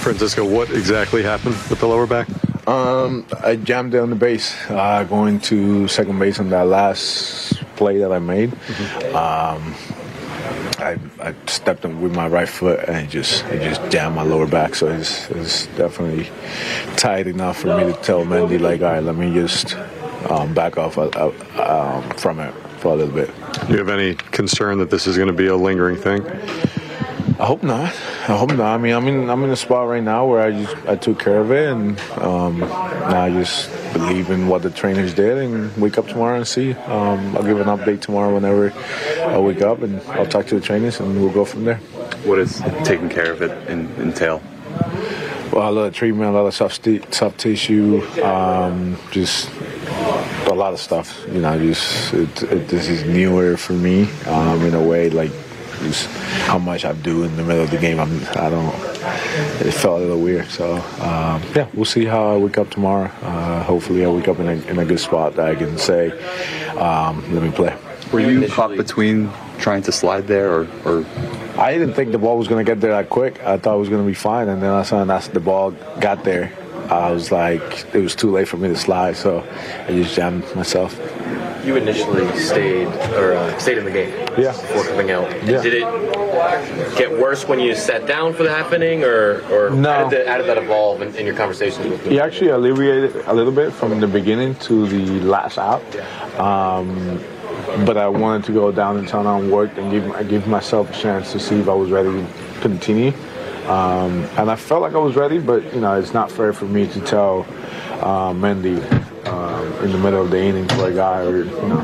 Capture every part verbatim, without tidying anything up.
Francisco, what exactly happened with the lower back? Um, I jammed it on the base, uh, going to second base on that last play that I made. Mm-hmm. Um, I, I stepped in with my right foot and it just it just jammed my lower back. So it's, it's definitely tight enough for me to tell Mendy, like, all right, let me just um, back off uh, uh, um, from it for a little bit. Do you have any concern that this is going to be a lingering thing? I hope not. I hope not. I mean, I'm in I'm in a spot right now where I just I took care of it, and um, now I just believe in what the trainers did, and wake up tomorrow and see. Um, I'll give an update tomorrow whenever I wake up, and I'll talk to the trainers, and we'll go from there. What does taking care of it in, entail? Well, a lot of treatment, a lot of soft, st- soft tissue, um, just a lot of stuff. You know, just it, it, this is newer for me um, in a way, like. Just how much I do in the middle of the game, I'm, I don't. It felt a little weird, so um, yeah, we'll see how I wake up tomorrow. Uh, hopefully, I wake up in a, in a good spot that I can say, um, "Let me play." Were you caught between trying to slide there, or, or? I didn't think the ball was going to get there that quick. I thought it was going to be fine, and then all of a sudden, as the ball got there, I was like, it was too late for me to slide, so I just jammed myself. You initially stayed or uh, stayed in the game yeah. before coming out. Yeah. Did it get worse when you sat down for the half inning, or, or no. how, did that, how did that evolve in, in your conversations with him? He actually alleviated a little bit from the beginning to the last out. Um, but I wanted to go down and turn on work and give, give myself a chance to see if I was ready to continue. Um, and I felt like I was ready, but you know, it's not fair for me to tell uh, Mendy uh, in the middle of the inning for a guy, or you know,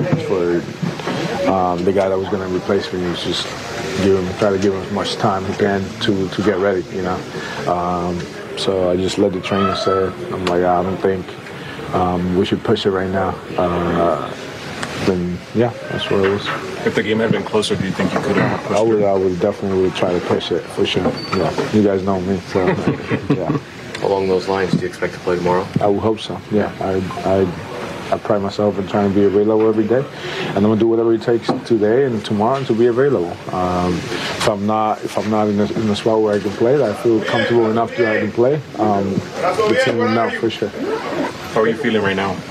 for um, the guy that was going to replace me, is just give him, try to give him as much time he can to, to get ready. You know, um, so I just let the trainer say it. I'm like, I don't think um, we should push it right now. Uh, then yeah, that's what it was. If the game had been closer, do you think you could have pushed I would, it? I would definitely would try to push it for sure. Yeah, you guys know me, so yeah. Along those lines, do you expect to play tomorrow? I would hope so. Yeah, I, I, I pride myself in trying to be available every day, and I'm gonna do whatever it takes today and tomorrow to be available. Um, if I'm not, if I'm not in the, in the spot where I can play, that I feel comfortable enough that I can play. Um, the team will know for sure. How are you feeling right now?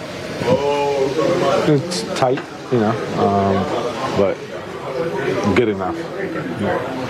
It's tight, you know, um, but good enough. Yeah.